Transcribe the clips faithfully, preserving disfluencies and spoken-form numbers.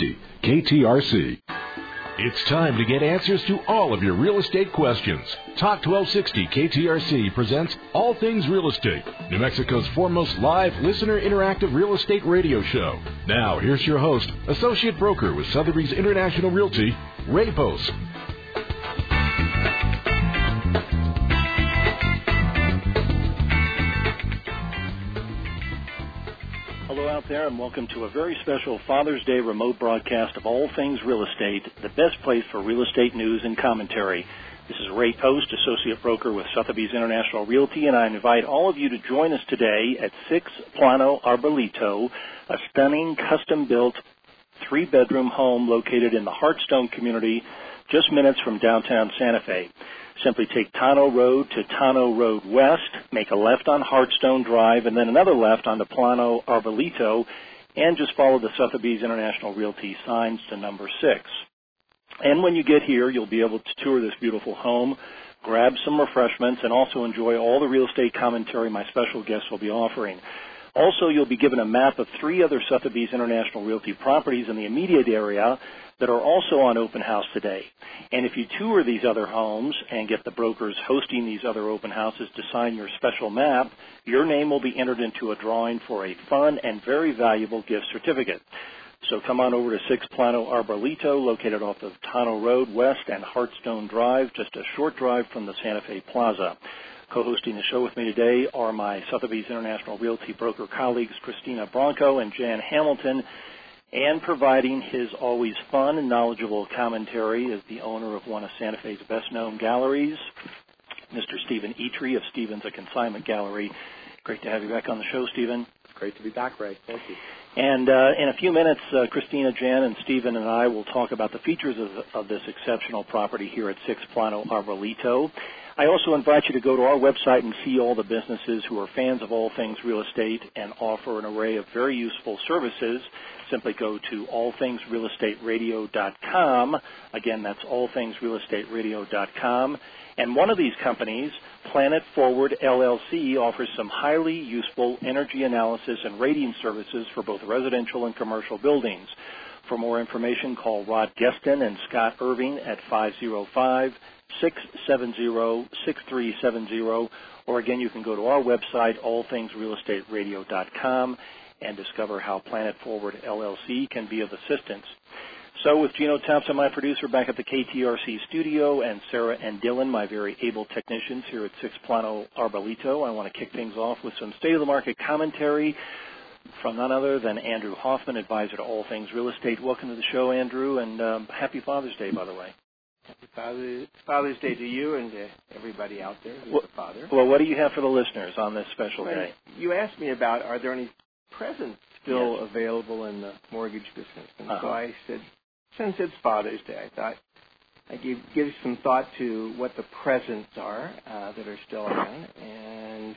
sixty K T R C. It's time to get answers to all of your real estate questions. Talk twelve sixty K T R C presents All Things Real Estate, New Mexico's foremost live listener interactive real estate radio show. Now, here's your host, associate broker with Sotheby's International Realty, Ray Post. Hello out there, and welcome to a very special Father's Day remote broadcast of All Things Real Estate, the best place for real estate news and commentary. This is Ray Post, associate broker with Sotheby's International Realty, and I invite all of you to join us today at six Plano Arbolito, a stunning custom-built three-bedroom home located in the Hearthstone community, just minutes from downtown Santa Fe. Simply take Tano Road to Tano Road West, make a left on Hearthstone Drive, and then another left onto Plano Arbolito, and just follow the Sotheby's International Realty signs to number six. And when you get here, you'll be able to tour this beautiful home, grab some refreshments, and also enjoy all the real estate commentary my special guests will be offering. Also, you'll be given a map of three other Sotheby's International Realty properties in the immediate area that are also on open house today. And if you tour these other homes and get the brokers hosting these other open houses to sign your special map, your name will be entered into a drawing for a fun and very valuable gift certificate. So come on over to six Plano Arbolito, located off of Tano Road West and Hearthstone Drive, just a short drive from the Santa Fe Plaza. Co-hosting the show with me today are my Sotheby's International Realty broker colleagues Christina Bronco and Jan Hamilton, and providing his always fun and knowledgeable commentary is the owner of one of Santa Fe's best-known galleries, Mister Stephen Eitri of Stephen's A Consignment Gallery. Great to have you back on the show, Stephen. It's great to be back, Ray. Thank you. And uh, in a few minutes, uh, Christina, Jan, and Stephen and I will talk about the features of, of this exceptional property here at six Plano Arbolito. I also invite you to go to our website and see all the businesses who are fans of all things real estate and offer an array of very useful services. Simply go to all things real estate radio dot com. Again, that's all things real estate radio dot com. And one of these companies, Planet Forward L L C, offers some highly useful energy analysis and rating services for both residential and commercial buildings. For more information, call Rod Geston and Scott Irving at five oh five, six seven zero, six three seven zero, or again, you can go to our website, all things real estate radio dot com, and discover how Planet Forward L L C can be of assistance. So with Gino Thompson, my producer, back at the K T R C studio, and Sarah and Dylan, my very able technicians here at six Plano Arbolito, I want to kick things off with some state-of-the-market commentary from none other than Andrew Hoffman, advisor to All Things Real Estate. Welcome to the show, Andrew, and um, happy Father's Day, by the way. Happy Father's, Father's Day to you and to everybody out there who's well, a father. Well, what do you have for the listeners on this special well, day? You asked me about, are there any presents still yes. available in the mortgage business? And uh-huh. so I said, since it's Father's Day, I thought I'd give, give some thought to what the presents are uh, that are still on. And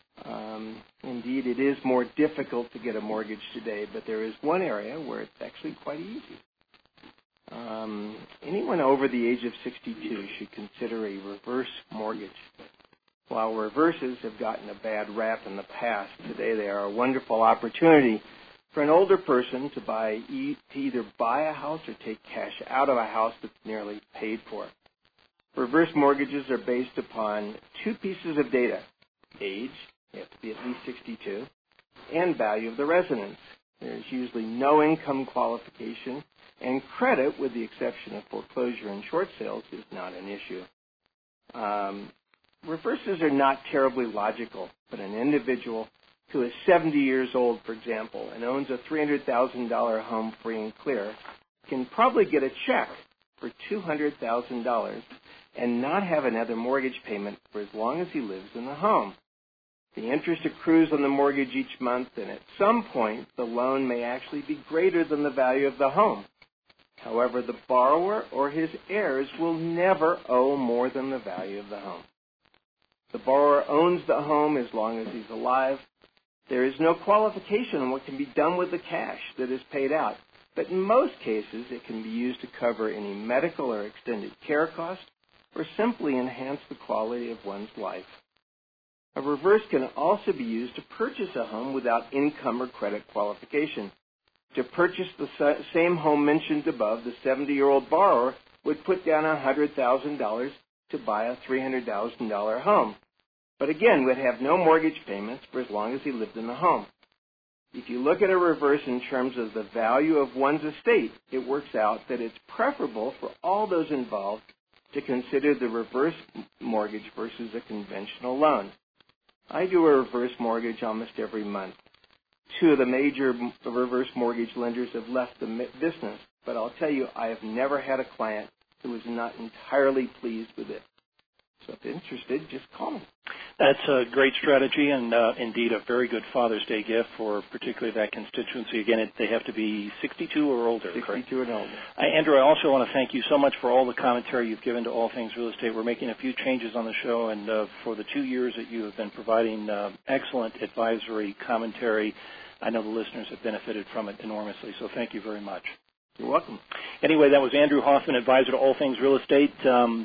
um, indeed, it is more difficult to get a mortgage today, but there is one area where it's actually quite easy. Um, anyone over the age of sixty-two should consider a reverse mortgage. While reverses have gotten a bad rap in the past, today they are a wonderful opportunity for an older person to buy e- to either buy a house or take cash out of a house that's nearly paid for. Reverse mortgages are based upon two pieces of data: age, you have to be at least sixty-two, and value of the residence. There's usually no income qualification, and credit, with the exception of foreclosure and short sales, is not an issue. Um, reverses are not terribly logical, but an individual who is seventy years old, for example, and owns a three hundred thousand dollars home free and clear can probably get a check for two hundred thousand dollars and not have another mortgage payment for as long as he lives in the home. The interest accrues on the mortgage each month, and at some point, the loan may actually be greater than the value of the home. However, the borrower or his heirs will never owe more than the value of the home. The borrower owns the home as long as he's alive. There is no qualification on what can be done with the cash that is paid out, but in most cases, it can be used to cover any medical or extended care costs or simply enhance the quality of one's life. A reverse can also be used to purchase a home without income or credit qualification. To purchase the same home mentioned above, the seventy-year-old borrower would put down one hundred thousand dollars to buy a three hundred thousand dollars home, but again would have no mortgage payments for as long as he lived in the home. If you look at a reverse in terms of the value of one's estate, it works out that it's preferable for all those involved to consider the reverse mortgage versus a conventional loan. I do a reverse mortgage almost every month. Two of the major reverse mortgage lenders have left the business, but I'll tell you, I have never had a client who was not entirely pleased with it. So if interested, just call me. That's a great strategy and uh, indeed a very good Father's Day gift for particularly that constituency. Again, it, they have to be sixty-two or older, sixty-two correct? and older. Uh, Andrew, I also want to thank you so much for all the commentary you've given to All Things Real Estate. We're making a few changes on the show, and uh, for the two years that you have been providing uh, excellent advisory commentary, I know the listeners have benefited from it enormously, so thank you very much. You're welcome. Anyway, that was Andrew Hoffman, advisor to All Things Real Estate. Um,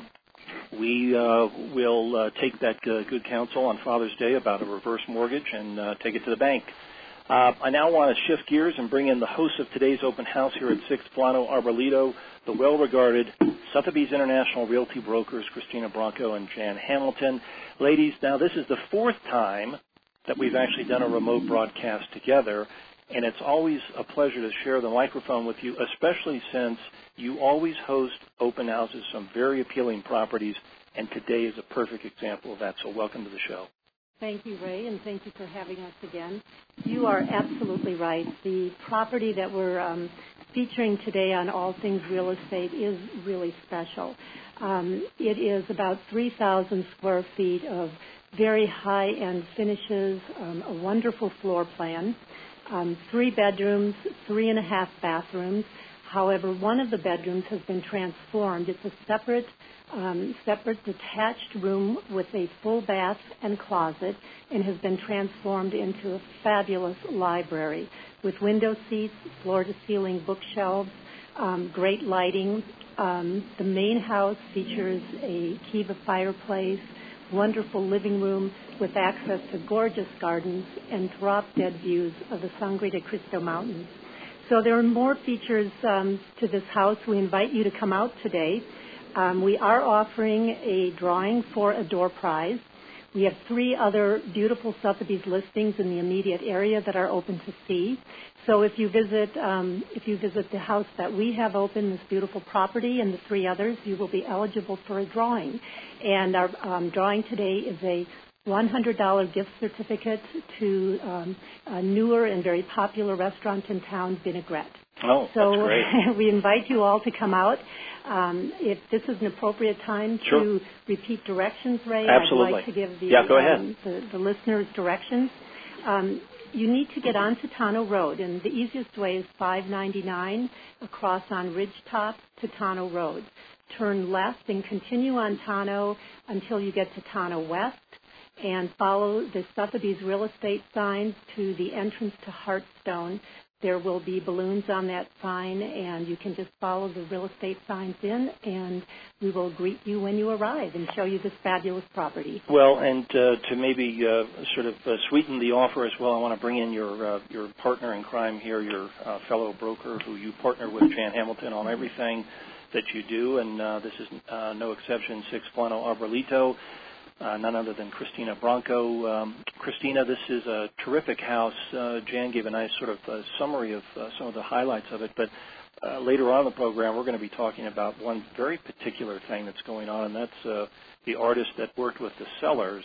we uh, will uh, take that uh, good counsel on Father's Day about a reverse mortgage and uh, take it to the bank. Uh, I now want to shift gears and bring in the hosts of today's open house here at six Plano Arbolito, the well-regarded Sotheby's International Realty Brokers, Christina Branco and Jan Hamilton. Ladies, now this is the fourth time that we've actually done a remote broadcast together, and it's always a pleasure to share the microphone with you, especially since you always host open houses, some very appealing properties, and today is a perfect example of that, so welcome to the show. Thank you, Ray, and thank you for having us again. You are absolutely right. The property that we're um, featuring today on All Things Real Estate is really special. Um, it is about three thousand square feet of very high-end finishes, um, a wonderful floor plan, um, three bedrooms, three and a half bathrooms. However, one of the bedrooms has been transformed. It's a separate, um, separate detached room with a full bath and closet and has been transformed into a fabulous library with window seats, floor-to-ceiling bookshelves, um, great lighting. Um, the main house features a Kiva fireplace, wonderful living room with access to gorgeous gardens and drop-dead views of the Sangre de Cristo Mountains. So there are more features um, to this house. We invite you to come out today. Um, we are offering a drawing for a door prize. We have three other beautiful Sotheby's listings in the immediate area that are open to see. So if you visit, um, if you visit the house that we have open, this beautiful property, and the three others, you will be eligible for a drawing. And our um, drawing today is a one hundred dollars gift certificate to um, a newer and very popular restaurant in town, Vinaigrette. Oh, so that's great. We invite you all to come out. Um, if this is an appropriate time sure. to repeat directions, Ray, Absolutely. I'd like to give the, yeah, go ahead. um, the, the listeners directions. Um, you need to get onto Tano Road, and the easiest way is five ninety-nine across on Ridgetop to Tano Road. Turn left and continue on Tano until you get to Tano West, and follow the Sotheby's real estate signs to the entrance to Heartstone. There will be balloons on that sign, and you can just follow the real estate signs in, and we will greet you when you arrive and show you this fabulous property. Well, and uh, to maybe uh, sort of uh, sweeten the offer as well, I want to bring in your uh, your partner in crime here, your uh, fellow broker who you partner with, Jan Hamilton, on everything that you do, and uh, this is uh, no exception, six Plano Arbolito. Uh, none other than Christina Branco. Um, Christina, this is a terrific house. Uh, Jan gave a nice sort of uh, summary of uh, some of the highlights of it, but uh, later on in the program we're going to be talking about one very particular thing that's going on, and that's uh, the artist that worked with the sellers,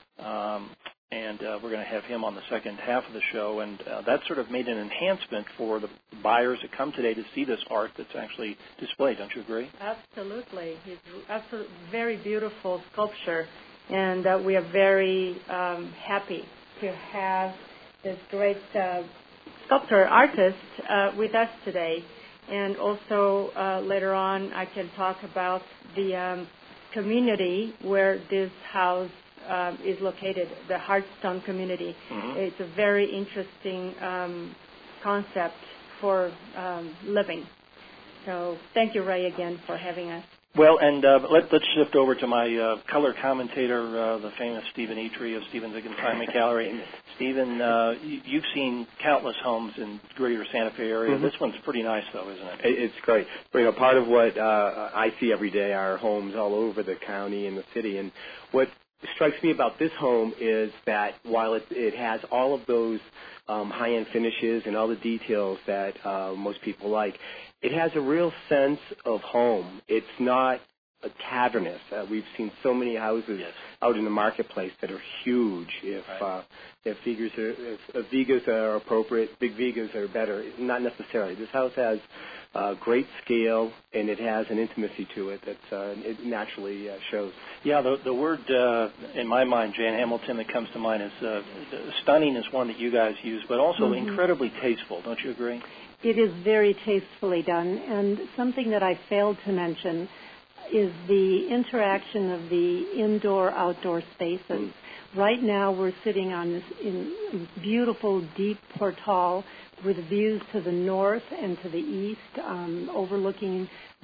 um, and uh, we're going to have him on the second half of the show, and uh, that sort of made an enhancement for the buyers that come today to see this art that's actually displayed. Don't you agree? Absolutely. It's absolutely very beautiful sculpture. And uh, we are very um, happy to have this great uh, sculptor artist uh, with us today. And also uh, later on I can talk about the um, community where this house uh, is located, the Heartstone community. Mm-hmm. It's a very interesting um, concept for um, living. So thank you, Ray, again for having us. Well, and uh, let, let's shift over to my uh, color commentator, uh, the famous Stephen Etry of Stevens and Consignment Gallery. Stephen, uh, you've seen countless homes in greater Santa Fe area. Mm-hmm. This one's pretty nice, though, isn't it? It's great. But, you know, part of what uh, I see every day are homes all over the county and the city. And what strikes me about this home is that while it, it has all of those um, high-end finishes and all the details that uh, most people like, it has a real sense of home. It's not a cavernous. Uh, we've seen so many houses yes. out in the marketplace that are huge. If right. uh, if Vigas are if, if Vigas are appropriate, big Vigas are better. Not necessarily. This house has uh, great scale, and it has an intimacy to it that uh, it naturally uh, shows. Yeah, the the word uh, in my mind, Jan Hamilton, that comes to mind is uh, stunning is one that you guys use, but also mm-hmm. incredibly tasteful. Don't you agree? It is very tastefully done, and something that I failed to mention is the interaction of the indoor-outdoor spaces. Mm. Right now we're sitting on this in beautiful, deep portal with views to the north and to the east, um, overlooking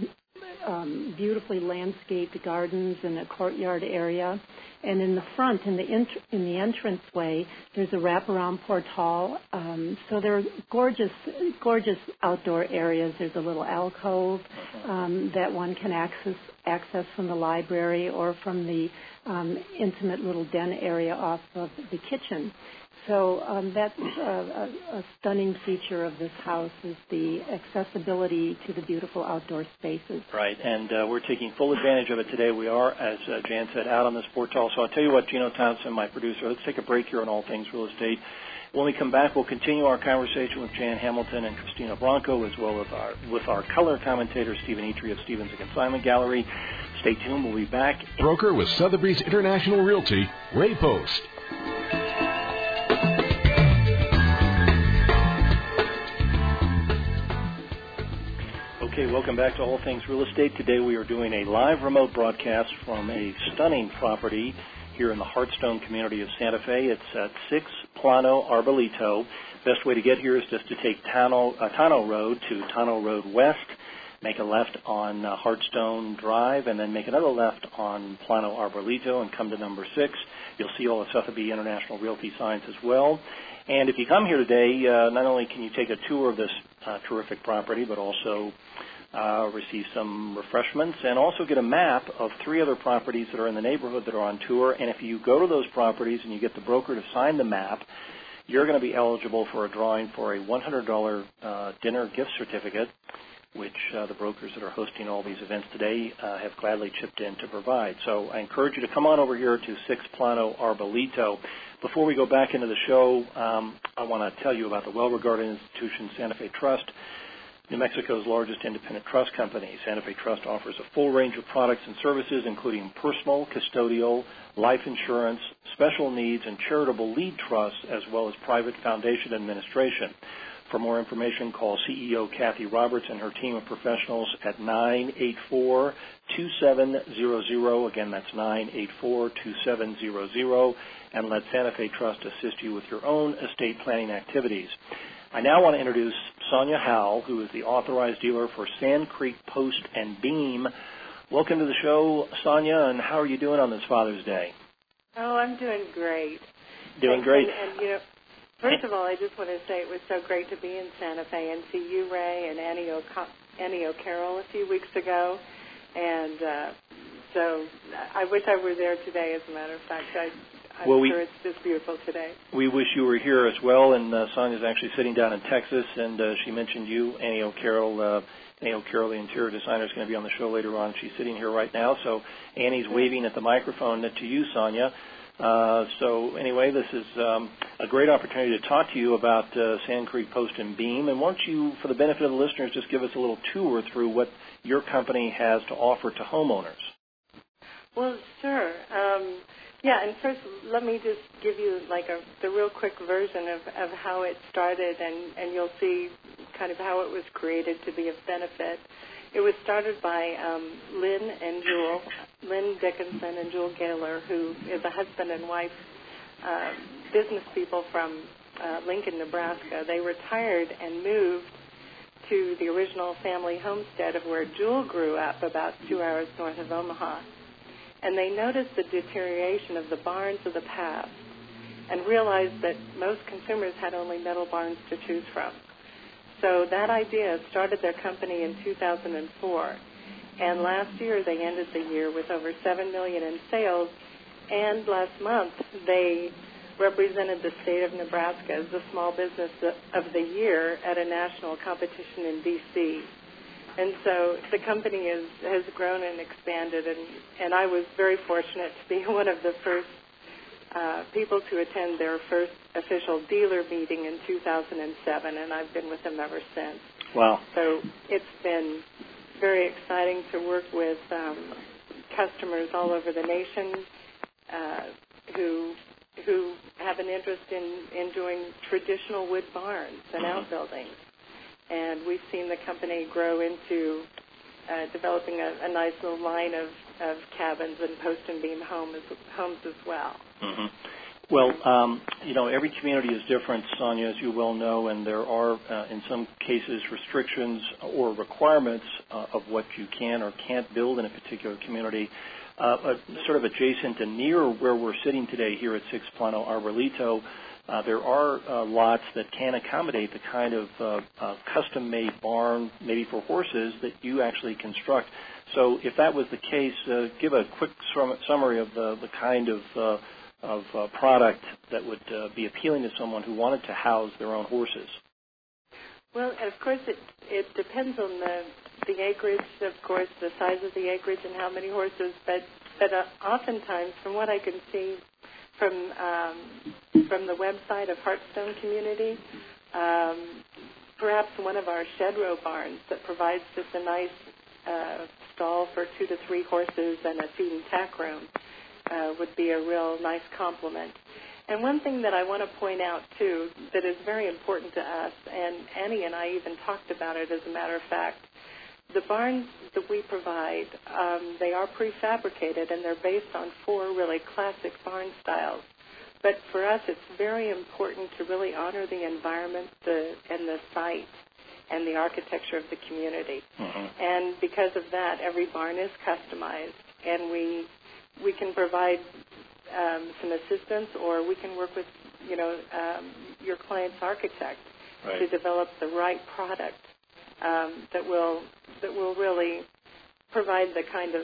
um, beautifully landscaped gardens and a courtyard area. And in the front, in the int- in the entranceway, there's a wraparound portal. Um, so there are gorgeous, gorgeous outdoor areas. There's a little alcove um, that one can access access from the library or from the um, intimate little den area off of the kitchen. So um, that's a, a, a stunning feature of this house is the accessibility to the beautiful outdoor spaces. Right, and uh, we're taking full advantage of it today. We are, as uh, Jan said, out on this portal. So I'll tell you what, Gino Thompson, my producer, let's take a break here on All Things Real Estate. When we come back, we'll continue our conversation with Jan Hamilton and Christina Blanco, as well as our, with our color commentator, Stephen Etry of Stevens and Consignment Gallery. Stay tuned. We'll be back. Broker with Sotheby's International Realty, Ray Post. Okay, welcome back to All Things Real Estate. Today we are doing a live remote broadcast from a stunning property here in the Hartstone community of Santa Fe. It's at six Plano Arbolito. Best way to get here is just to take Tano, uh, Tano Road to Tano Road West, make a left on uh, Hartstone Drive, and then make another left on Plano Arbolito and come to number six. You'll see all the Sotheby International Realty signs as well. And if you come here today, uh, not only can you take a tour of this uh, terrific property, but also uh, receive some refreshments and also get a map of three other properties that are in the neighborhood that are on tour. And if you go to those properties and you get the broker to sign the map, you're going to be eligible for a drawing for a one hundred dollars uh, dinner gift certificate, which uh, the brokers that are hosting all these events today uh, have gladly chipped in to provide. So I encourage you to come on over here to six Plano Arbolito. Before we go back into the show, um, I want to tell you about the well-regarded institution Santa Fe Trust, New Mexico's largest independent trust company. Santa Fe Trust offers a full range of products and services, including personal, custodial, life insurance, special needs, and charitable lead trusts, as well as private foundation administration. For more information, call C E O Kathy Roberts and her team of professionals at nine eight four, two seven zero zero. Again, that's nine eight four, two seven zero zero. And let Santa Fe Trust assist you with your own estate planning activities. I now want to introduce Sonia Howell, who is the authorized dealer for Sand Creek Post and Beam. Welcome to the show, Sonia, and how are you doing on this Father's Day? Oh, I'm doing great. Doing Thanks. great. And, and, you know, first of all, I just want to say it was so great to be in Santa Fe and see you, Ray, and Annie, O'Co- Annie O'Carroll a few weeks ago. And uh, so I wish I were there today, as a matter of fact. I, I'm well, sure we, it's just beautiful today. We wish you were here as well, and uh, Sonia's actually sitting down in Texas, and uh, she mentioned you, Annie O'Carroll. Uh, Annie O'Carroll, the interior designer, is going to be on the show later on. She's sitting here right now, so Annie's waving at the microphone to you, Sonia. Uh, so anyway, this is um, a great opportunity to talk to you about uh, Sand Creek Post and Beam. And why don't you, for the benefit of the listeners, just give us a little tour through what your company has to offer to homeowners. Well, sure. Um, yeah, and first let me just give you like a the real quick version of, of how it started, and, and you'll see kind of how it was created to be of benefit. It was started by um, Lynn and Jewel, Lynn Dickinson and Jewel Gaylor, who is a husband and wife uh, business people from uh, Lincoln, Nebraska. They retired and moved to the original family homestead of where Jewel grew up, about two hours north of Omaha. And they noticed the deterioration of the barns of the past and realized that most consumers had only metal barns to choose from. So that idea started their company in two thousand four. And last year they ended the year with over seven million dollars in sales. And last month they represented the state of Nebraska as the small business of the year at a national competition in D C And so the company is, has grown and expanded, and, and I was very fortunate to be one of the first uh, people to attend their first official dealer meeting in two thousand seven, and I've been with them ever since. Wow. So it's been very exciting to work with um, customers all over the nation uh, who who have an interest in, in doing traditional wood barns and Mm-hmm. outbuildings. And we've seen the company grow into uh, developing a, a nice little line of, of cabins and post and beam homes, homes as well. Mm-hmm. Well, um, you know, every community is different, Sonia, as you well know, and there are, uh, in some cases, restrictions or requirements uh, of what you can or can't build in a particular community. Uh, uh, sort of adjacent and near where we're sitting today here at Six Plano Arbolito, uh, there are uh, lots that can accommodate the kind of uh, uh, custom-made barn, maybe for horses, that you actually construct. So if that was the case, uh, give a quick sum- summary of the, the kind of uh, of uh, product that would uh, be appealing to someone who wanted to house their own horses. Well, of course, it it depends on the the acreage, of course, the size of the acreage and how many horses. But but uh, oftentimes, from what I can see from um, from the website of Hearthstone Community, um, perhaps one of our shed row barns that provides just a nice uh, stall for two to three horses and a feed and tack room uh, would be a real nice complement. And one thing that I want to point out, too, that is very important to us, and Annie and I even talked about it, as a matter of fact, the barns that we provide, um, they are prefabricated, and they're based on four really classic barn styles. But for us, it's very important to really honor the environment the, and the site and the architecture of the community. Mm-hmm. And because of that, every barn is customized, and we we can provide um, some assistance, or we can work with, you know, um, your client's architect Right. to develop the right product um, that will that will really provide the kind of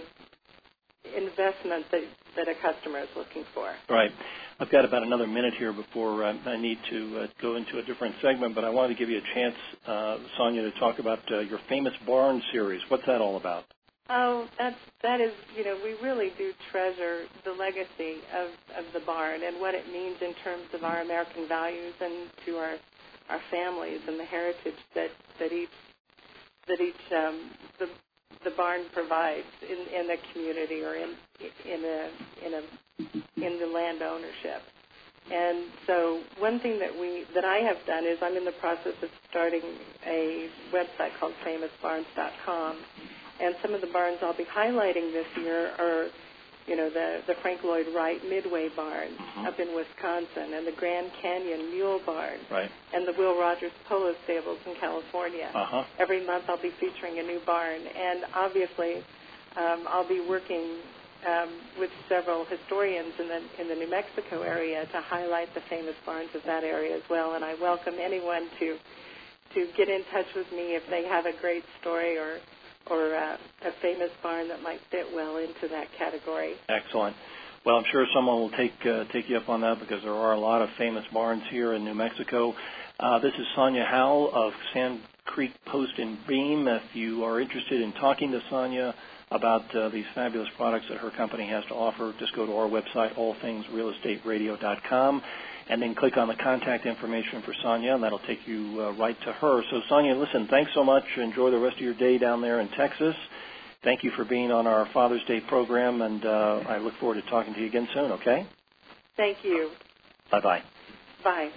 investment that, that a customer is looking for. Right. I've got about another minute here before uh, I need to uh, go into a different segment, but I wanted to give you a chance, uh, Sonia, to talk about uh, your Famous Barn series. What's that all about? Oh, that's, that is, you know, we really do treasure the legacy of, of the barn and what it means in terms of our American values and to our our families and the heritage that, that each that each um, the the barn provides in, in the community or in in a in a in the land ownership. And so one thing that we that I have done is I'm in the process of starting a website called famous barns dot com. And some of the barns I'll be highlighting this year are, you know, the, the Frank Lloyd Wright Midway barn mm-hmm. up in Wisconsin, and the Grand Canyon Mule barn, right. and the Will Rogers Polo Stables in California. Uh-huh. Every month I'll be featuring a new barn, and obviously um, I'll be working um, with several historians in the in the New Mexico area to highlight the famous barns of that area as well. And I welcome anyone to to get in touch with me if they have a great story or or uh, a famous barn that might fit well into that category. Excellent. Well, I'm sure someone will take uh, take you up on that because there are a lot of famous barns here in New Mexico. Uh, this is Sonia Howell of Sand Creek Post and Beam. If you are interested in talking to Sonia about uh, these fabulous products that her company has to offer, just go to our website, all things real estate radio dot com. And then click on the contact information for Sonia, and that'll take you uh, right to her. So, Sonia, listen, thanks so much. Enjoy the rest of your day down there in Texas. Thank you for being on our Father's Day program, and uh, I look forward to talking to you again soon, okay? Thank you. Bye-bye. Bye.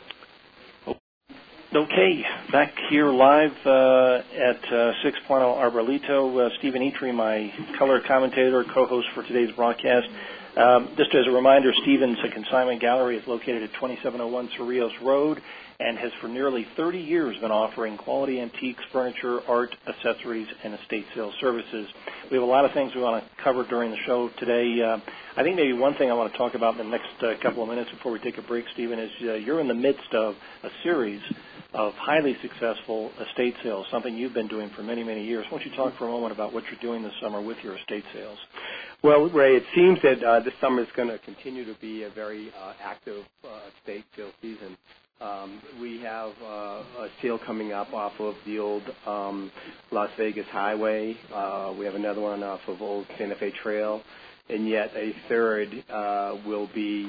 Okay, back here live uh, at uh, Six Plano Arbolito. Uh, Stephen Eitri, my color commentator, co-host for today's broadcast. Um, just as a reminder, Stevens Consignment Gallery is located at twenty-seven oh one Cerrillos Road and has for nearly thirty years been offering quality antiques, furniture, art, accessories, and estate sales services. We have a lot of things we want to cover during the show today. Uh, I think maybe one thing I want to talk about in the next uh, couple of minutes before we take a break, Stephen, is uh, you're in the midst of a series of highly successful estate sales, something you've been doing for many, many years. Why don't you talk for a moment about what you're doing this summer with your estate sales? Well, Ray, it seems that uh, this summer is going to continue to be a very uh, active uh, estate sale season. Um, we have uh, a sale coming up off of the old um, Las Vegas Highway. Uh, we have another one off of Old Santa Fe Trail. And yet a third uh, will be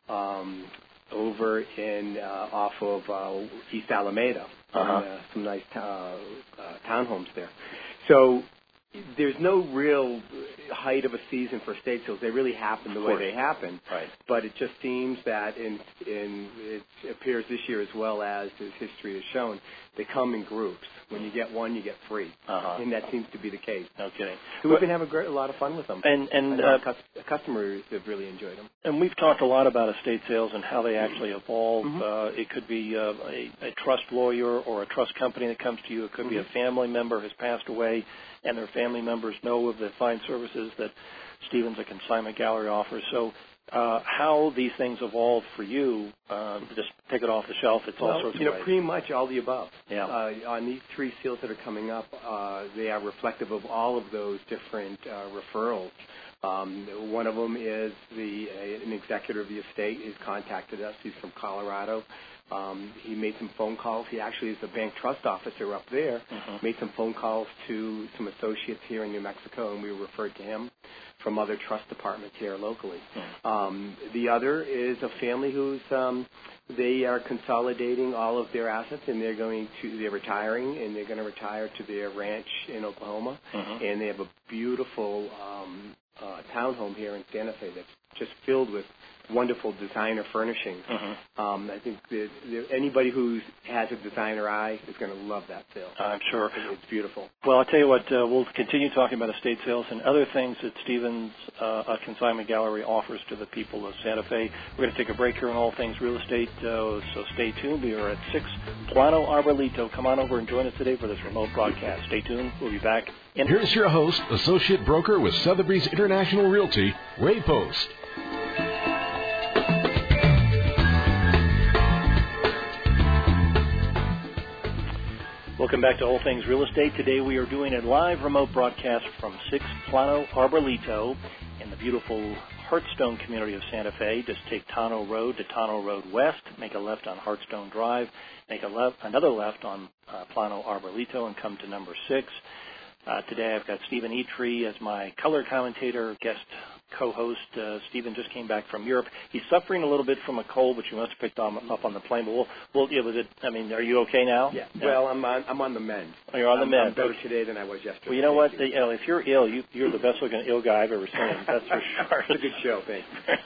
um, over in uh, off of uh, East Alameda. Uh-huh. And, uh, some nice uh, uh, townhomes there. So there's no real height of a season for estate sales. They really happen the way they happen. Right. But it just seems that in, in it appears this year as well as as history has shown, they come in groups. When you get one, you get three. Uh-huh. And that seems to be the case. No kidding. So we've been having a, great, a lot of fun with them. And, and uh, uh, customers have really enjoyed them. And we've talked a lot about estate sales and how they actually evolve. Mm-hmm. Uh, it could be uh, a, a trust lawyer or a trust company that comes to you. It could mm-hmm. be a family member has passed away, and their family members know of the fine services that Stevens, a consignment gallery, offers. So uh, how these things evolve for you, uh, just take it off the shelf. It's well, all sorts you of know, ways. pretty much all the above. Yeah. Uh, on these three sales that are coming up, uh, they are reflective of all of those different uh, referrals. Um, one of them is the uh, an executor of the estate has contacted us. He's from Colorado. Um, he made some phone calls. He actually is a bank trust officer up there. Mm-hmm. Made some phone calls to some associates here in New Mexico, and we were referred to him from other trust departments here locally. Mm-hmm. Um, the other is a family who's um, they are consolidating all of their assets, and they're going to they're retiring, and they're going to retire to their ranch in Oklahoma, mm-hmm. and they have a beautiful um, uh, townhome here in Santa Fe that's just filled with wonderful designer furnishings. Mm-hmm. Um, I think that, that anybody who has a designer eye is going to love that sale. I'm sure. It's beautiful. Well, I'll tell you what, uh, we'll continue talking about estate sales and other things that Stevens uh, a Consignment Gallery offers to the people of Santa Fe. We're going to take a break here on All Things Real Estate, uh, so stay tuned. We are at six Plano Arbolito. Come on over and join us today for this remote broadcast. Stay tuned. We'll be back. In- Here's your host, Associate Broker with Sotheby's International Realty, Ray Post. Welcome back to All Things Real Estate. Today we are doing a live remote broadcast from six Plano Arbolito in the beautiful Hearthstone community of Santa Fe. Just take Tano Road to Tano Road West, make a left on Hearthstone Drive, make a left, another left on uh, Plano Arbolito, and come to number six. Uh, today I've got Stephen Eatree as my color commentator, guest co-host. Uh, Stephen just came back from Europe. He's suffering a little bit from a cold, which you must have picked on, up on the plane. But we'll, we'll, yeah, was it, I mean, are you okay now? Yeah. yeah. Well, I'm on, I'm on the mend. Oh, you're on the I'm, mend. I'm better today than I was yesterday. Well, you know what? You know, if you're ill, you, you're the best-looking ill guy I've ever seen. That's for sure. It's a good show, thanks.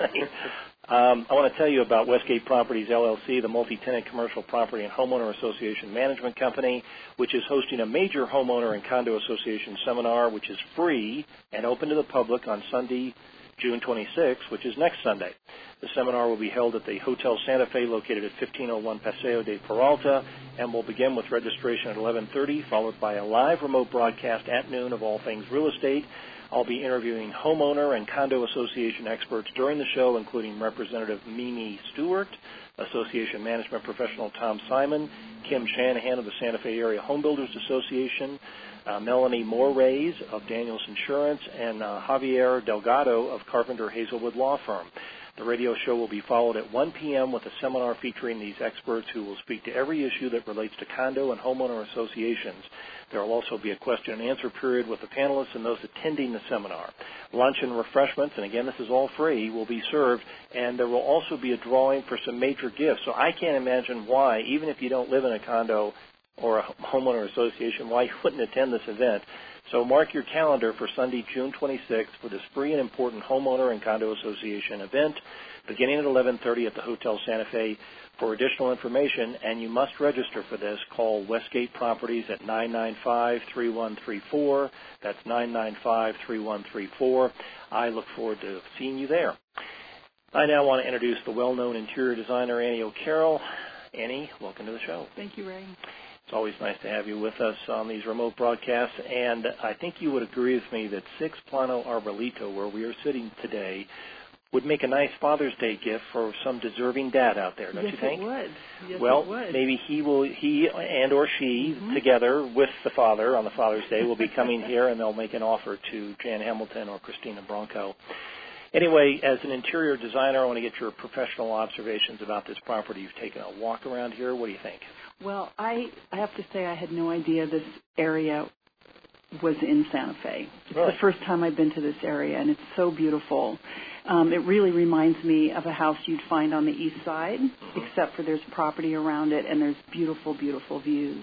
um, I want to tell you about Westgate Properties, L L C, the multi-tenant commercial property and homeowner association management company, which is hosting a major homeowner and condo association seminar, which is free and open to the public on Sunday, June twenty-sixth, which is next Sunday. The seminar will be held at the Hotel Santa Fe, located at fifteen oh one Paseo de Peralta, and will begin with registration at eleven thirty, followed by a live remote broadcast at noon of All Things Real Estate. I'll be interviewing homeowner and condo association experts during the show, including Representative Mimi Stewart, Association Management Professional Tom Simon, Kim Shanahan of the Santa Fe Area Home Builders Association, Uh, Melanie Moraes of Daniels Insurance, and uh, Javier Delgado of Carpenter Hazelwood Law Firm. The radio show will be followed at one p.m. with a seminar featuring these experts who will speak to every issue that relates to condo and homeowner associations. There will also be a question and answer period with the panelists and those attending the seminar. Lunch and refreshments, and again, this is all free, will be served, and there will also be a drawing for some major gifts. So I can't imagine why, even if you don't live in a condo or a homeowner association, why you wouldn't attend this event. So mark your calendar for Sunday, June twenty-sixth for this free and important homeowner and condo association event beginning at eleven thirty at the Hotel Santa Fe, For additional information, and you must register for this, call Westgate Properties at nine nine five, three one three four. That's nine nine five, three one three four. I look forward to seeing you there. I now want to introduce the well-known interior designer, Annie O'Carroll. Annie, welcome to the show. Thank you, Ray. It's always nice to have you with us on these remote broadcasts, and I think you would agree with me that six Plano Arbolito, where we are sitting today, would make a nice Father's Day gift for some deserving dad out there, don't yes, you think? It would. Yes, well, it would. maybe he will, he and or she, mm-hmm. together with the father on the Father's Day, will be coming here and they'll make an offer to Jan Hamilton or Christina Bronco. Anyway, as an interior designer, I want to get your professional observations about this property. You've taken a walk around here. What do you think? Well, I, I have to say I had no idea this area was in Santa Fe. It's really? the first time I've been to this area, and it's so beautiful. Um, it really reminds me of a house you'd find on the east side, mm-hmm. except for there's property around it, and there's beautiful, beautiful views.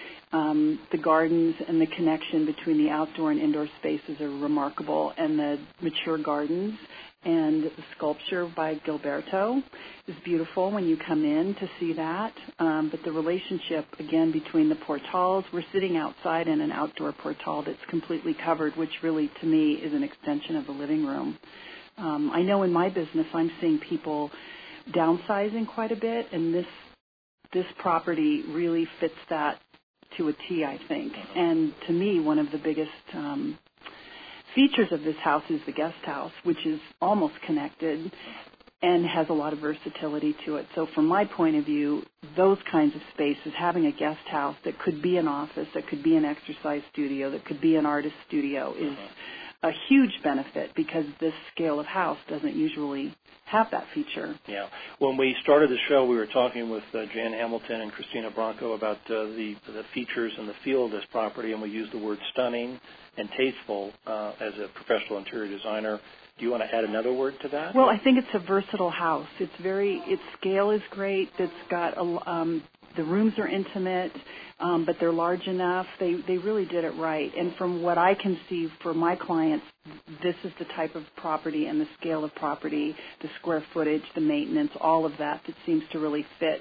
Um, the gardens and the connection between the outdoor and indoor spaces are remarkable, and the mature gardens and the sculpture by Gilberto is beautiful when you come in to see that. Um, but the relationship, again, between the portals, we're sitting outside in an outdoor portal that's completely covered, which really, to me, is an extension of the living room. Um, I know in my business I'm seeing people downsizing quite a bit, and this this property really fits that to a T, I think. And to me, one of the biggest um, features of this house is the guest house, which is almost connected and has a lot of versatility to it. So from my point of view, those kinds of spaces, having a guest house that could be an office, that could be an exercise studio, that could be an artist studio is a huge benefit because this scale of house doesn't usually have that feature. Yeah. When we started the show, we were talking with uh, Jan Hamilton and Christina Bronco about uh, the, the features and the feel of this property, and we used the word stunning and tasteful uh, as a professional interior designer. Do you want to add another word to that? Well, I think it's a versatile house. It's very, its scale is great. It's got, a, um, the rooms are intimate. Um, but they're large enough. They they really did it right. And from what I can see for my clients, this is the type of property and the scale of property, the square footage, the maintenance, all of that that seems to really fit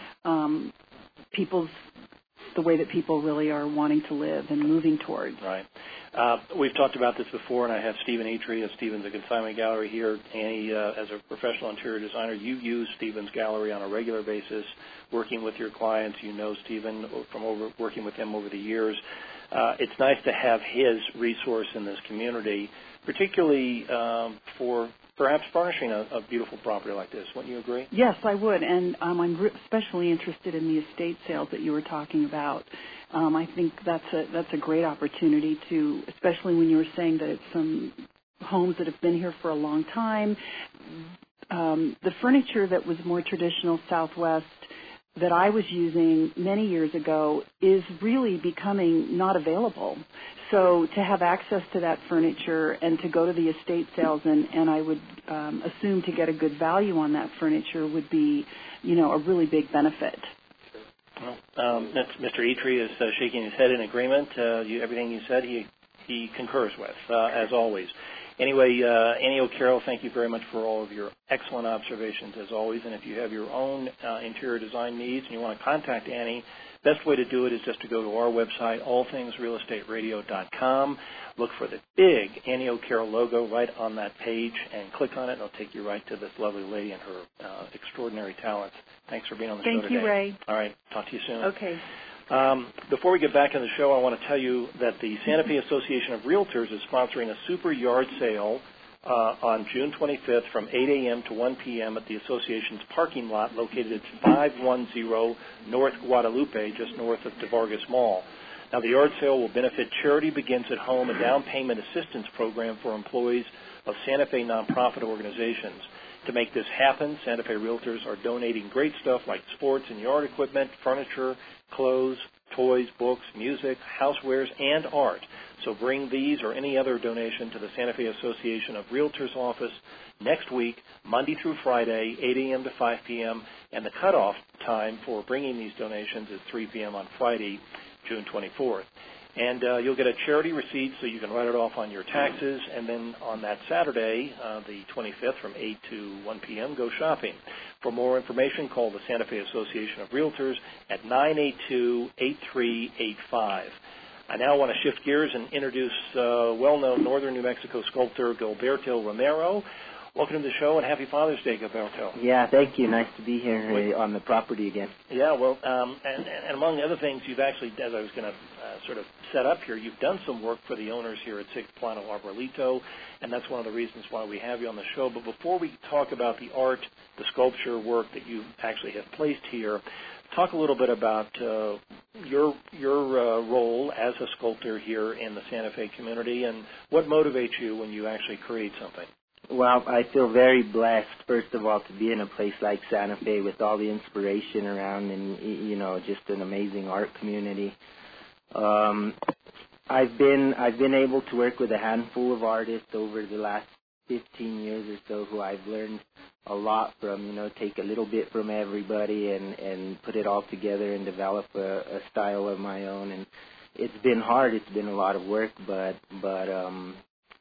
um, people's the way that people really are wanting to live and moving towards. Right. Uh, we've talked about this before, and I have Stephen Eitri of Stephen's A Consignment Gallery here. Annie, uh, as a professional interior designer, you use Stephen's Gallery on a regular basis, working with your clients. You know Stephen from over, working with him over the years. Uh, it's nice to have his resource in this community, particularly um, for perhaps furnishing a, a beautiful property like this. Wouldn't you agree? Yes, I would, and um, I'm re- especially interested in the estate sales that you were talking about. Um, I think that's a that's a great opportunity to, especially when you were saying that it's some homes that have been here for a long time. Um, the furniture that was more traditional Southwest that I was using many years ago is really becoming not available. So to have access to that furniture and to go to the estate sales and, and I would um, assume to get a good value on that furniture would be, you know, a really big benefit. Well, um, Mister Eitri is uh, shaking his head in agreement. Uh, you, everything you said, he he concurs with, uh, as always. Anyway, uh, Annie O'Carroll, thank you very much for all of your excellent observations, as always. And if you have your own uh, interior design needs and you want to contact Annie, best way to do it is just to go to our website, all things real estate radio dot com. Look for the big Annie O'Carroll logo right on that page and click on it. It'll take you right to this lovely lady and her uh, extraordinary talents. Thanks for being on the Thank show today. Thank you, Ray. All right. Talk to you soon. Okay. Um, before we get back in the show, I want to tell you that the Santa Fe Association of Realtors is sponsoring a super yard sale uh, on June twenty-fifth from eight a.m. to one p.m. at the association's parking lot located at five one zero North Guadalupe, just north of DeVargas Mall. Now, the yard sale will benefit Charity Begins at Home, a down payment assistance program for employees of Santa Fe nonprofit organizations. To make this happen, Santa Fe Realtors are donating great stuff like sports and yard equipment, furniture, clothes, toys, books, music, housewares, and art. So bring these or any other donation to the Santa Fe Association of Realtors office next week, Monday through Friday, eight a.m. to five p.m., and the cutoff time for bringing these donations is three p.m. on Friday, June twenty-fourth. And uh, you'll get a charity receipt so you can write it off on your taxes. And then on that Saturday, uh, the twenty-fifth, from eight to one p.m., go shopping. For more information, call the Santa Fe Association of Realtors at nine eight two, eight three eight five. I now want to shift gears and introduce uh, well-known northern New Mexico sculptor Gilberto Romero. Welcome to the show, and happy Father's Day, Gilberto. Yeah, thank you. Nice to be here uh, on the property again. Yeah, well, um, and, and among other things, you've actually, as I was going to uh, sort of set up here, you've done some work for the owners here at Six Plano Arbolito, and that's one of the reasons why we have you on the show. But before we talk about the art, the sculpture work that you actually have placed here, talk a little bit about uh, your your uh, role as a sculptor here in the Santa Fe community, and what motivates you when you actually create something. Well, I feel very blessed, first of all, to be in a place like Santa Fe with all the inspiration around and, you know, just an amazing art community. Um, I've been I've been able to work with a handful of artists over the last fifteen years or so who I've learned a lot from, you know, take a little bit from everybody and, and put it all together and develop a, a style of my own. And it's been hard. It's been a lot of work, but, but um,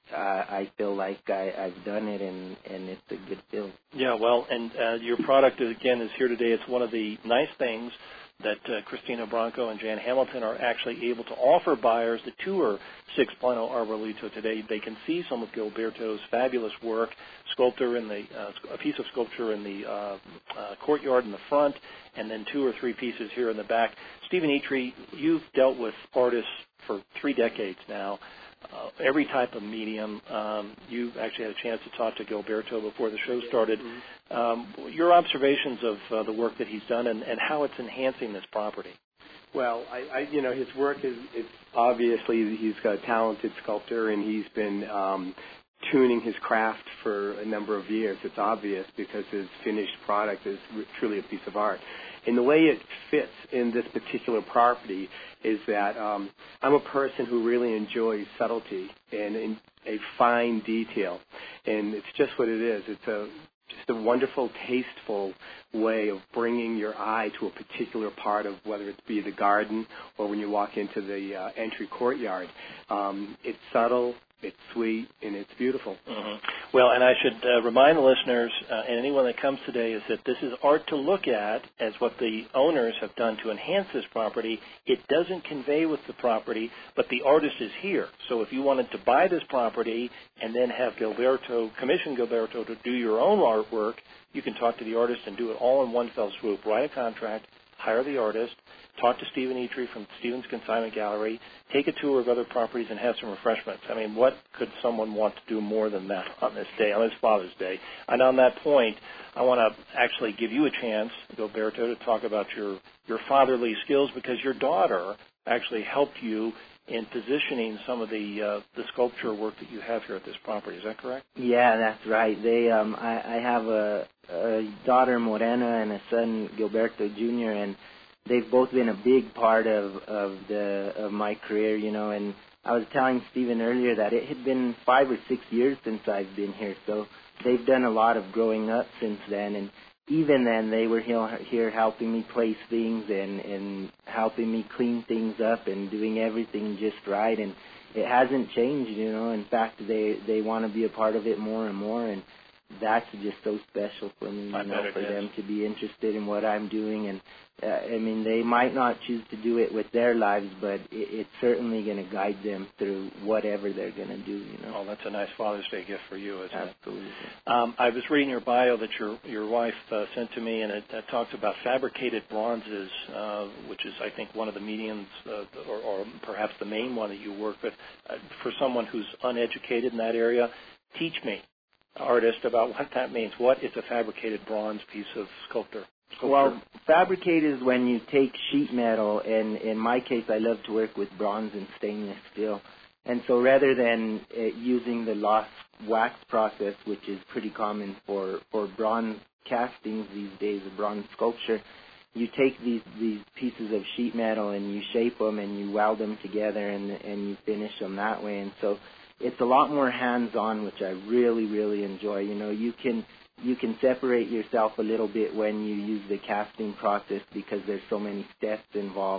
I feel like I, I've done it, and, and it's a good feel. Yeah, well, and uh, your product, again, is here today. It's one of the nice things that uh, Christina Branco and Jan Hamilton are actually able to offer buyers that tour Six Plano Arbolito today. They can see some of Gilberto's fabulous work, sculptor in the uh, a piece of sculpture in the uh, uh, courtyard in the front, and then two or three pieces here in the back. Stephen Eitri, you've dealt with artists for three decades now. Uh, every type of medium. Um, you actually had a chance to talk to Gilberto before the show started. Um, your observations of uh, the work that he's done and, and how it's enhancing this property. Well, I, I, you know, his work is, it's obviously he's a talented sculptor, and he's been um, tuning his craft for a number of years. It's obvious because his finished product is truly a piece of art. And the way it fits in this particular property is that um, I'm a person who really enjoys subtlety and, and a fine detail. And it's just what it is. It's a just a wonderful, tasteful way of bringing your eye to a particular part of, whether it be the garden or when you walk into the uh, entry courtyard. Um, it's subtle, it's sweet, and it's beautiful. Mm-hmm. Well, and I should uh, remind the listeners uh, and anyone that comes today is that this is art to look at, as what the owners have done to enhance this property. It doesn't convey with the property, but the artist is here. So if you wanted to buy this property and then have Gilberto, commission Gilberto to do your own artwork, you can talk to the artist and do it all in one fell swoop. Write a contract, hire the artist, talk to Stephen Eitri from Stephen's Consignment Gallery, take a tour of other properties, and have some refreshments. I mean, what could someone want to do more than that on this day, on this Father's Day? And on that point, I want to actually give you a chance, Gilberto, to talk about your, your fatherly skills, because your daughter actually helped you in positioning some of the uh, the sculpture work that you have here at this property. Is that correct? Yeah, that's right. They, um, I, I have a, a daughter, Morena, and a son, Gilberto Junior, and they've both been a big part of, of the of my career, you know. And I was telling Stephen earlier that it had been five or six years since I've been here, so they've done a lot of growing up since then. And even then, they were here helping me place things and, and helping me clean things up and doing everything just right. And it hasn't changed, you know. In fact, they, they want to be a part of it more and more, and that's just so special for me, you know, for them to be interested in what I'm doing. And uh, I mean, they might not choose to do it with their lives, but it, it's certainly going to guide them through whatever they're going to do, you know. Oh, that's a nice Father's Day gift for you, isn't it? Absolutely. Um, I was reading your bio that your your wife uh, sent to me, and it, it talks about fabricated bronzes, uh, which is, I think, one of the mediums, uh, or, or perhaps the main one that you work with. Uh, for someone who's uneducated in that area, teach me, artist, about what that means. What is a fabricated bronze piece of sculpture? sculpture? Well, fabricate is when you take sheet metal, and in my case, I love to work with bronze and stainless steel. And so rather than uh, using the lost wax process, which is pretty common for, for bronze castings these days, of bronze sculpture, you take these, these pieces of sheet metal and you shape them and you weld them together and, and you finish them that way. And so it's a lot more hands-on, which I really, really enjoy. You know, you can you can separate yourself a little bit when you use the casting process because there's so many steps involved.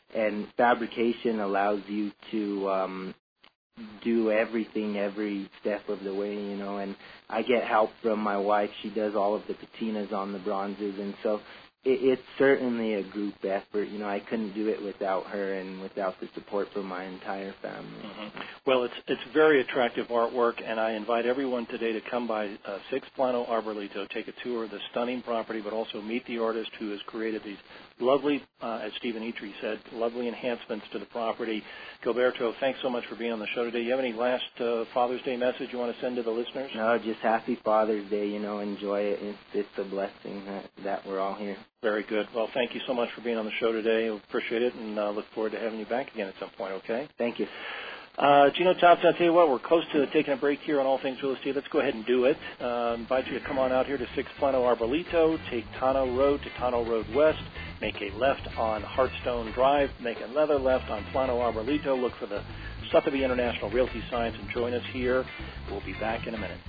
and fabrication allows you to um, do everything every step of the way, you know, and I get help from my wife. She does all of the patinas on the bronzes, and so it, it's certainly a group effort. You know, I couldn't do it without her and without the support from my entire family. Mm-hmm. Well, it's it's very attractive artwork, and I invite everyone today to come by uh, six Plano Arbolito, take a tour of the stunning property, but also meet the artist who has created these lovely, uh, as Stephen Eitri said, lovely enhancements to the property. Gilberto, thanks so much for being on the show today. You have any last uh, Father's Day message you want to send to the listeners? No, just happy Father's Day. You know, enjoy it. It's, it's a blessing that, that we're all here. Very good. Well, thank you so much for being on the show today. We appreciate it, and uh, look forward to having you back again at some point, okay? Thank you. Uh, Gino Thompson, I'll tell you what, we're close to taking a break here on All Things Real Estate. Let's go ahead and do it. Uh, invite you to come on out here to six Plano Arbolito, take Tano Road to Tano Road West, make a left on Hartstone Drive, make another left on Plano Arbolito, look for the Sotheby International Realty signs, and join us here. We'll be back in a minute.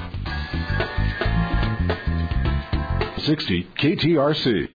sixty K T R C.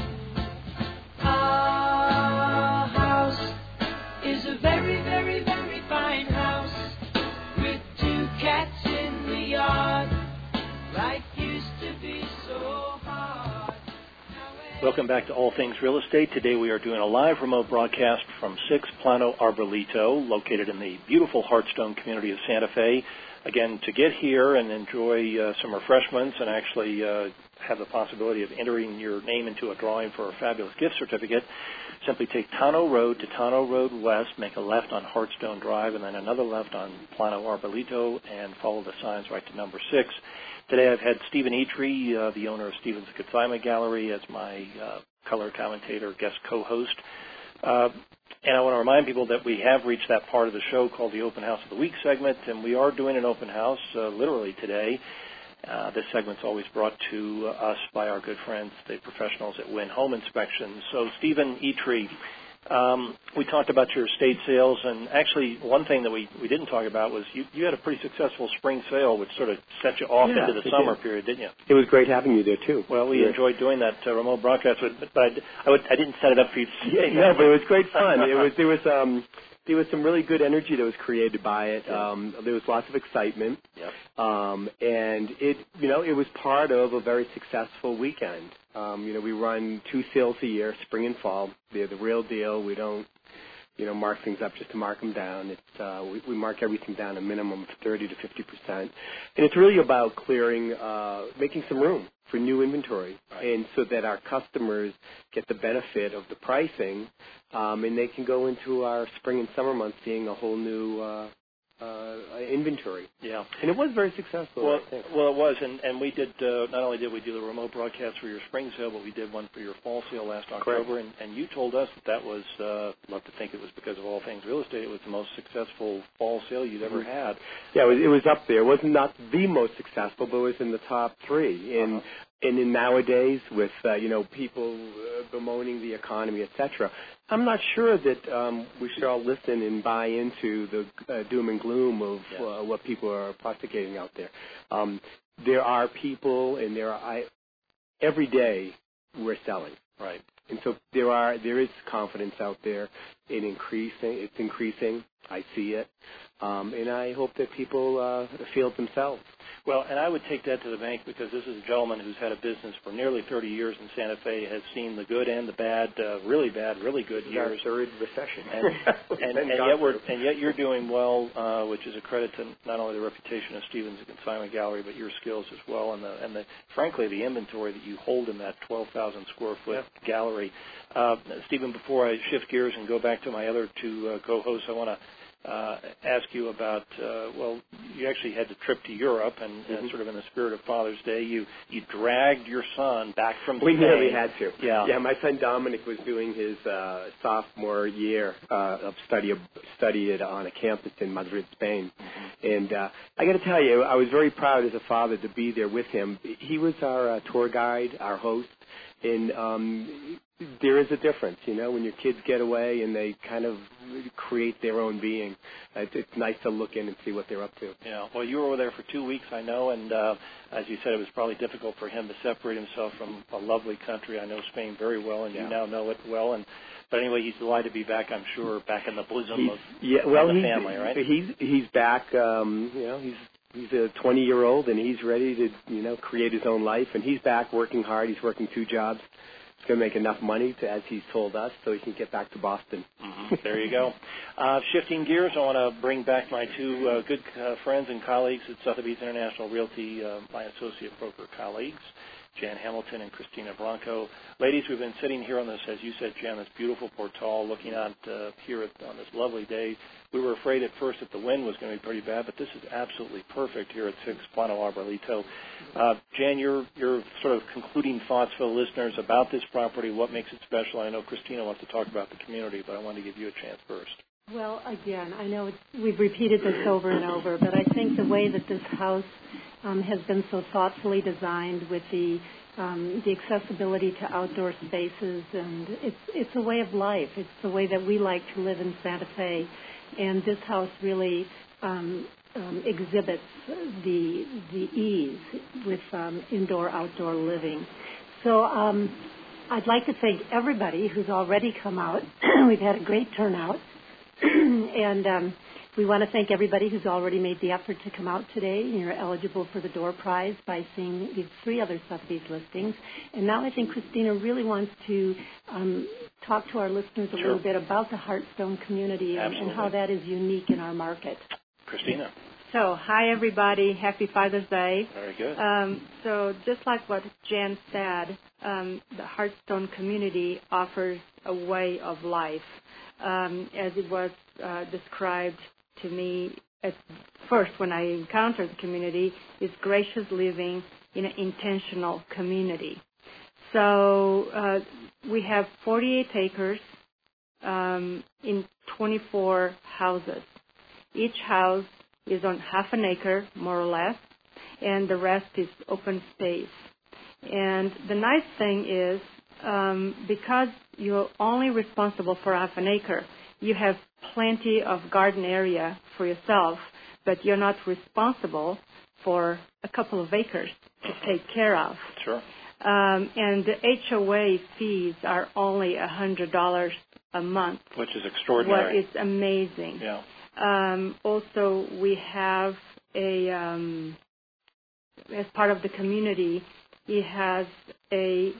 Welcome back to All Things Real Estate. Today we are doing a live remote broadcast from six Plano Arbolito, located in the beautiful Hartstone community of Santa Fe. Again, to get here and enjoy uh, some refreshments and actually uh, have the possibility of entering your name into a drawing for a fabulous gift certificate, simply take Tano Road to Tano Road West, make a left on Hartstone Drive, and then another left on Plano Arbolito, and follow the signs right to number six. Today I've had Stephen Eitri, uh, the owner of Stephen's Consignment Gallery, as my uh, color commentator, guest co-host. Uh, and I want to remind people that we have reached that part of the show called the Open House of the Week segment, and we are doing an open house uh, literally today. Uh, this segment's always brought to uh, us by our good friends, the professionals at Wynn Home Inspections. So, Stephen Eitri, Um, we talked about your estate sales, and actually one thing that we, we didn't talk about was you, you had a pretty successful spring sale, which sort of set you off yeah, into the summer did. period, didn't you? It was great having you there, too. Well, we yeah. enjoyed doing that uh, remote broadcast, but, but I, I, would, I didn't set it up for you to see. Yeah, no, but it was great fun. it was, there was um, there was some really good energy that was created by it. Yeah. Um, there was lots of excitement, yep. um, and it, you know, it was part of a very successful weekend. Um, you know, we run two sales a year, spring and fall. They're the real deal. We don't, you know, mark things up just to mark them down. It's, uh, we, we mark everything down a minimum of thirty to fifty percent. And it's really about clearing, uh, making some room for new inventory, right. and so that our customers get the benefit of the pricing, um, and they can go into our spring and summer months seeing a whole new uh, uh, inventory. Yeah. And it was very successful. Well, I think. well, it was, and, and we did, uh, not only did we do the remote broadcast for your spring sale, but we did one for your fall sale last October, and, and you told us that that was, uh, love to think it was because of All Things Real Estate, it was the most successful fall sale you'd ever had. Yeah, it was, it was up there. It was not the most successful, but it was in the top three. And, uh-huh. and in nowadays, with, uh, you know, people uh, bemoaning the economy, et cetera, I'm not sure that um, we should all listen and buy into the uh, doom and gloom of yes. uh, what people are prosecuting out there. Um, there are people, and there are I, every day we're selling, right? And so there are there is confidence out there in increasing. It's increasing. I see it, um, and I hope that people uh, feel it themselves. Well, and I would take that to the bank because this is a gentleman who's had a business for nearly thirty years in Santa Fe, has seen the good and the bad, uh, really bad, really good this years. Our third recession, and, and, and yet we're and yet you're doing well, uh, which is a credit to not only the reputation of Stephen's Consignment Gallery, but your skills as well, and the and the frankly the inventory that you hold in that twelve thousand square foot yeah. gallery. Uh, Stephen, before I shift gears and go back to my other two uh, co-hosts, I want to. Uh, ask you about, uh, well, you actually had the trip to Europe, and, mm-hmm. and sort of in the spirit of Father's Day, you, you dragged your son back from We Spain. nearly had to. Yeah. Yeah, my son Dominic was doing his uh, sophomore year uh, of study, study at, on a campus in Madrid, Spain. Mm-hmm. And uh, I got to tell you, I was very proud as a father to be there with him. He was our uh, tour guide, our host. And um, there is a difference, you know, when your kids get away and they kind of create their own being. It's, it's nice to look in and see what they're up to. Yeah. Well, you were over there for two weeks, I know, and uh, as you said, it was probably difficult for him to separate himself from a lovely country. I know Spain very well, and yeah. you now know it well. And but anyway, he's delighted to be back, I'm sure, back in the bosom he's, of, yeah, well, of the he's, family, right? He's he's back. Um, you know, he's he's a twenty-year-old, and he's ready to you know create his own life. And he's back working hard. He's working two jobs. He's going to make enough money, to, as he's told us, so he can get back to Boston. Mm-hmm. There you go. Uh, shifting gears, I want to bring back my two uh, good uh, friends and colleagues at Sotheby's International Realty, uh, my associate broker colleagues, Jan Hamilton and Christina Blanco. Ladies, we've been sitting here on this, as you said, Jan, this beautiful portal, looking out uh, here at, on this lovely day. We were afraid at first that the wind was going to be pretty bad, but this is absolutely perfect here at Six Plano Arbolito. Uh, Jan, your your sort of concluding thoughts for the listeners about this property, what makes it special? I know Christina wants to talk about the community, but I wanted to give you a chance first. Well, again, I know it's, we've repeated this over and over, but I think the way that this house um, has been so thoughtfully designed with the um, the accessibility to outdoor spaces, and it's it's a way of life. It's the way that we like to live in Santa Fe, and this house really um, um, exhibits the the ease with um, indoor-outdoor living. So um, I'd like to thank everybody who's already come out. We've had a great turnout. and um, we want to thank everybody who's already made the effort to come out today. You're eligible for the door prize by seeing these three other Sotheby's listings. And now I think Christina really wants to um, talk to our listeners a sure. little bit about the Hearthstone community and, and how that is unique in our market. Christina. So, hi everybody. Happy Father's Day. Very good. Um, so, just like what Jan said, um, the Hearthstone community offers a way of life. Um, as it was uh, described to me at first when I encountered the community, is gracious living in an intentional community. So uh, we have forty-eight acres um, in twenty-four houses. Each house is on half an acre, more or less, and the rest is open space. And the nice thing is, um, because you're only responsible for half an acre, you have plenty of garden area for yourself, but you're not responsible for a couple of acres to take care of. Sure. Um, and the H O A fees are only one hundred dollars a month. Which is extraordinary. Well, it's amazing. Yeah. Um, also, we have a, um, as part of the community, he has a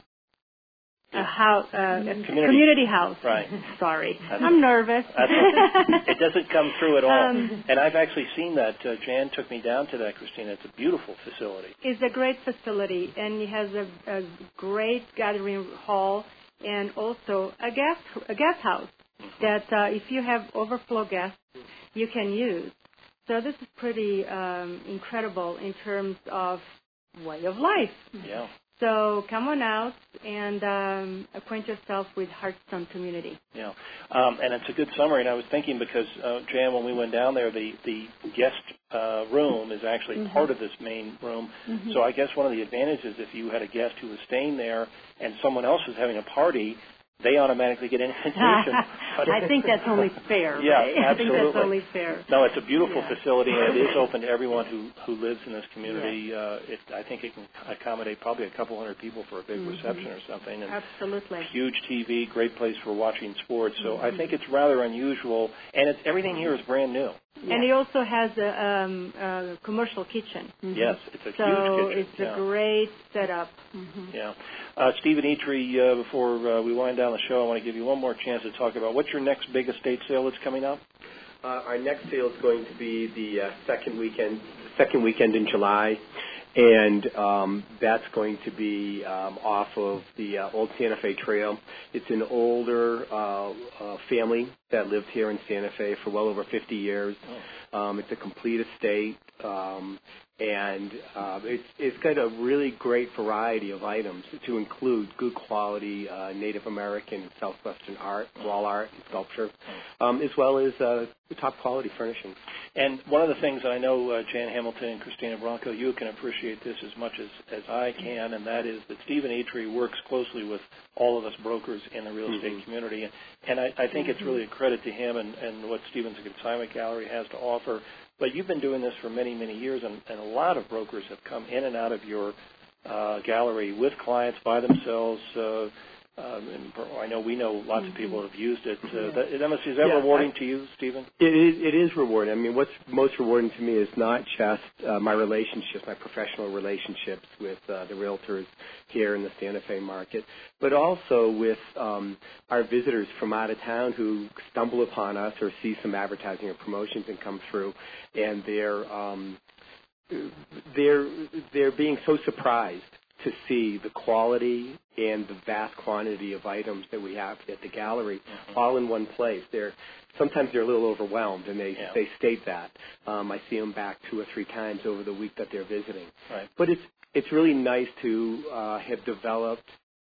A house, uh, a community. community house. Right. Sorry, That's I'm nervous. That's it doesn't come through at all. Um, and I've actually seen that. Uh, Jan took me down to that, Christina. It's a beautiful facility. It's a great facility, and it has a, a great gathering hall and also a guest a guest house that uh, if you have overflow guests, you can use. So this is pretty um, incredible in terms of way of life. Yeah. So come on out and um, acquaint yourself with Hearthstone community. Yeah, um, and it's a good summary. And I was thinking because, uh, Jan, when we went down there, the, the guest uh, room is actually mm-hmm. part of this main room. Mm-hmm. So I guess one of the advantages, if you had a guest who was staying there and someone else was having a party, they automatically get an invitation. I think that's only fair. Yeah, right? absolutely. I think that's only fair. No, it's a beautiful yeah. facility, and it is open to everyone who, who lives in this community. Yeah. Uh, it, I think it can accommodate probably a couple hundred people for a big mm-hmm. reception or something. And absolutely. Huge T V, great place for watching sports. So mm-hmm. I think it's rather unusual, and it's, everything here is brand new. Yeah. And he also has a, um, a commercial kitchen. Mm-hmm. Yes, it's a so huge kitchen. it's yeah. a great setup. Mm-hmm. Yeah. Uh, Stephen Eitri, uh, before uh, we wind down the show, I want to give you one more chance to talk about what's your next big estate sale that's coming up? Uh, our next sale is going to be the uh, second weekend, second weekend in July, and um, that's going to be um, off of the uh, old Santa Fe Trail. It's an older uh, uh, family that lived here in Santa Fe for well over fifty years. Um, it's a complete estate, um, and uh, it's, it's got a really great variety of items to include good quality uh, Native American and Southwestern art, wall art and sculpture, um, as well as uh, top quality furnishings. And one of the things I know, uh, Jan Hamilton and Christina Branco, you can appreciate this as much as, as I can, and that is that Stephen Atry works closely with all of us brokers in the real estate mm-hmm. community. And, and I, I think mm-hmm. it's really a credit to him and, and what Stephen's Consignment Gallery has to offer. But you've been doing this for many, many years, and, and a lot of brokers have come in and out of your uh, gallery with clients by themselves. Uh, Um, and I know we know lots of people have used it. Uh, that, is that yeah, rewarding I, to you, Stephen? It is, it is rewarding. I mean, what's most rewarding to me is not just uh, my relationships, my professional relationships with uh, the realtors here in the Santa Fe market, but also with um, our visitors from out of town who stumble upon us or see some advertising or promotions and come through, and they're um, they're they're being so surprised to see the quality and the vast quantity of items that we have at the gallery mm-hmm. all in one place. They're sometimes they're a little overwhelmed, and they yeah. they state that. Um, I see them back two or three times over the week that they're visiting. Right. But it's it's really nice to uh, have developed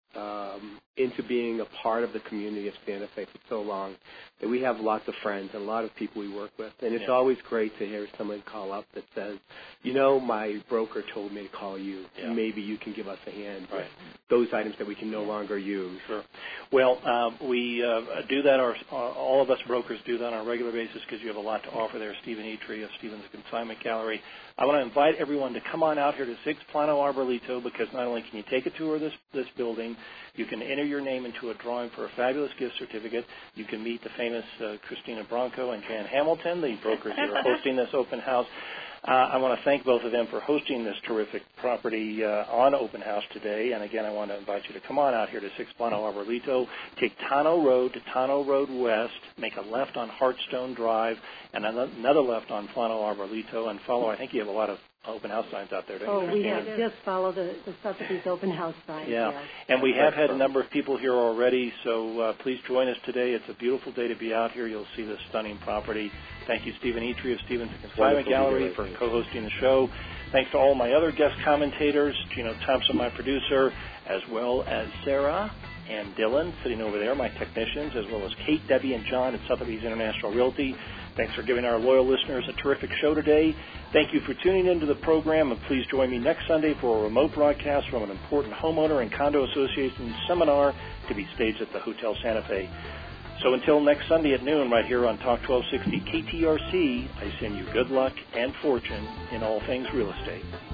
um, into being a part of the community of Santa Fe for so long that we have lots of friends and a lot of people we work with. And it's yeah. always great to hear someone call up that says, you know, my broker told me to call you. Yeah. Maybe you can give us a hand right. with those items that we can no longer use. Sure. Well, um, we uh, do that, our, all of us brokers do that on a regular basis because you have a lot to offer there, Stephen Atry of Stephen's Consignment Gallery. I want to invite everyone to come on out here to six Plano Arbolito, because not only can you take a tour of this, this building, you can enter your name into a drawing for a fabulous gift certificate. You can meet the famous uh, Christina Branco and Jan Hamilton, the brokers that are hosting this open house. Uh, I want to thank both of them for hosting this terrific property uh, on Open House today. And again, I want to invite you to come on out here to six Plano Arbolito, take Tano Road to Tano Road West, make a left on Hartstone Drive, and another left on Plano Arbolito, and follow. I think you have a lot of open house signs out there, don't oh, you? Oh, we have just follow the, the Sotheby's open house signs. Yeah, yes. And we have had a number of people here already, so uh, please join us today. It's a beautiful day to be out here. You'll see this stunning property. Thank you, Stephen Atry of Stephen's Consignment Gallery, for co-hosting the show. Thanks to all my other guest commentators, Gino Thompson, my producer, as well as Sarah and Dylan sitting over there, my technicians, as well as Kate, Debbie, and John at Sotheby's International Realty. Thanks for giving our loyal listeners a terrific show today. Thank you for tuning into the program, and please join me next Sunday for a remote broadcast from an important homeowner and condo association seminar to be staged at the Hotel Santa Fe. So until next Sunday at noon, right here on Talk twelve sixty K T R C, I send you good luck and fortune in all things real estate.